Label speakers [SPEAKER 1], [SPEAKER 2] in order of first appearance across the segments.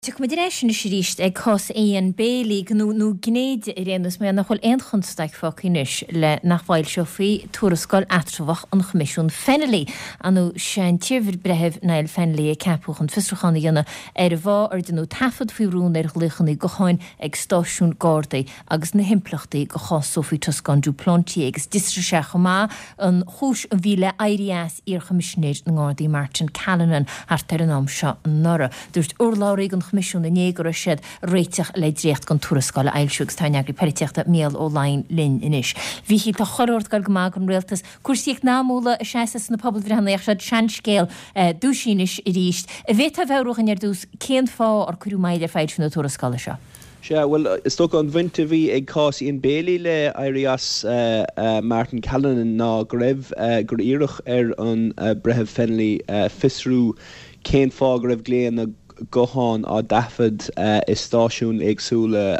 [SPEAKER 1] Tuach mu éis na ríist ag cos éon bélaí nó gnéad réanús mé nach chuil éon chunsteach fácinis le nachhfuil seo faoi tuarascáil atrafach an Choimisiún Fennelly anú sean tíirfir brethebh nail Fennelly a ceapúch an fistrachanna dhéanana ar bhá ar denú tafad fiúrún ar gluchannaí go cháin ag stáisiún Gardaí agus na himplachtaí go chású faoi toscanú plantí agus distra se chomá an chúis a bhí le airías ar Choimisinéir na Gardaí Martin Callanan hartar an am seo an nora. Dúirt urláraí an Choimisiún na négur a siad réiteach le drécht gan tuarascáil eilsiúgus tá neagri periteachta méal ó lain lin inis. Bhí hí tá chorort gal gomag an réaltas cuasaíoch námúla a seaas na pobl bhreanna ag sead seanscéal dúsínis i ríist. A bheith a bhehrúchan ar dús céan fá ar cuiú maid ar feid fin na tuarascáil seo.
[SPEAKER 2] Well, is sto an winter vi ag cos in Bailey le Arias Martin Callanan ná greibh gur iirech ar an brethebh Fennelly fisrú céan fá greibh gléan na gohan a dafad is stáisiún agsúla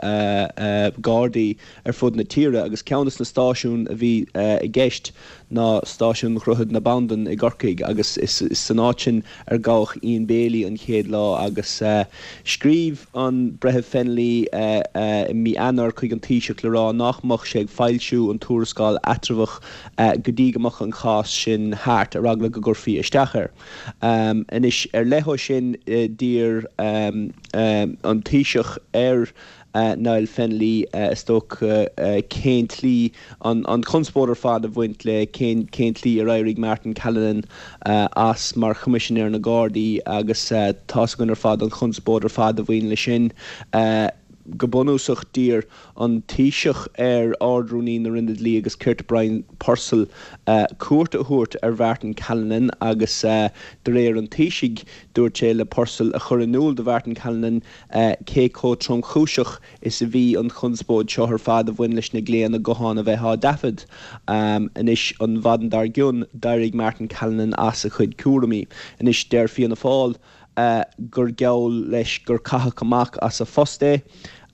[SPEAKER 2] Gardaí ar fud na tíre agus ceannas na stáisiún a bhí i gceist ná stáisiún chruthad na bandan i Gorcaig agus is san áitin ar gách Ian Bailey an chéad lá agus scríb an brethebh Fennelly mí anar chuig an tíiseach le rá nachmach sé ag fáilsiú an tuarascáil atrafach go dtí amach an chás sin háart a ragla go gurfií isteachar. Inis ar leithó sin dír an tíiseach ar Niall Fennelly stoc céin tlí an chunspódar fad a bhaint le céin tlí ar éirigh Martin Callanan as mar Choimisinéir na Gardaí agus tá gunnar fad an chunspódar fad a bhain le sin go bunúsach dír an tíiseach ar ardrúní na rindad lí agus Curt Brian Purcell cuairt a thuairt ar Martin Callanan agus de réir an tíisigh dúirt sé le Purcell a chur anúil de Martin Callanan cé có trom chúiseach is a bhí an chunspód seo ar fad a bhain leis na gléana gohan a bheith dafad inis an bhadan dar giún dairigh Martin Callanan as a chuid cuairimí inis déir fianna fáil gur geall leis gur cathach amach as a fosté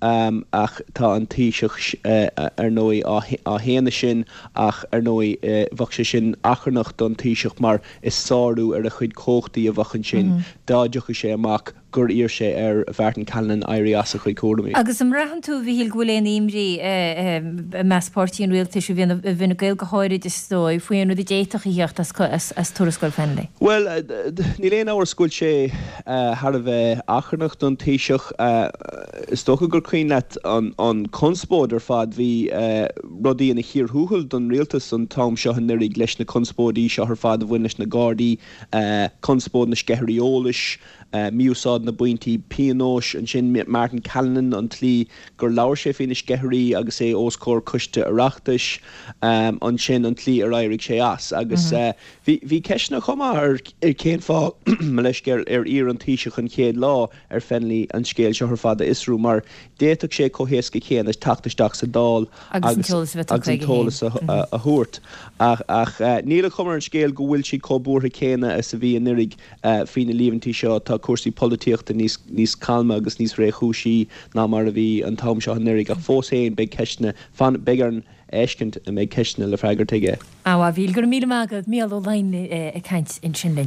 [SPEAKER 2] ach tá an tíiseach ar nói á héana sin ach ar nói bhach sé sin acharnach don tíiseach mar is sáú ar a chuid cóchtaí a bhachan sin dáideach sé amach gur ír sé ar Martin Callanan éirí as a chuid cuairimí.
[SPEAKER 1] Agus am rahan tú bhíil ghuiléan imrí measpáirtí an réalta sé bhína gail go háirid is dói faoin rud déiteach í heocht as tuarascáil Fennelly.
[SPEAKER 2] Well, ní léon áhar scoil sé har a bheith acharnach don tíiseach is tócha gur chuoin leat an chunspód ar fad bhí rudaí ina chiar thuúil don réaltas an tám seo an nurig leis na chunspódaí seo ar fad a bhain leis na Gardaí chunspód na sceitheolaíolas miúsáid na buintí pianós an sin Martin Callanan an tlí gur leabhar sé faoin na sceitheoirí agus é oscóir coiste arachtais an sin an tlí ar éirigh sé as agus bhí ceisna chumá ar céan fá me leis ar ír an tíiseach an chéad lá ar Fennelly an scéal seo ar fad a isrú mar déiteach sé cóhéasca chéan is tactaisteach sa dáil agus an tólas a thuairt ach níla chumar an scéal go bhfuil si cóbútha chéine is a bhí an nurig faoin na líomhantí seo tá cuasaí polítíochta níos calma agus níos réchúsí ná mar a bhí an tám seo an nurig ach fós éon beag ceisna fan beag éiscint a méid ceisna le freigar tuige.
[SPEAKER 1] Bhíl gur míle mágad méal ó lain a caint in sin linn.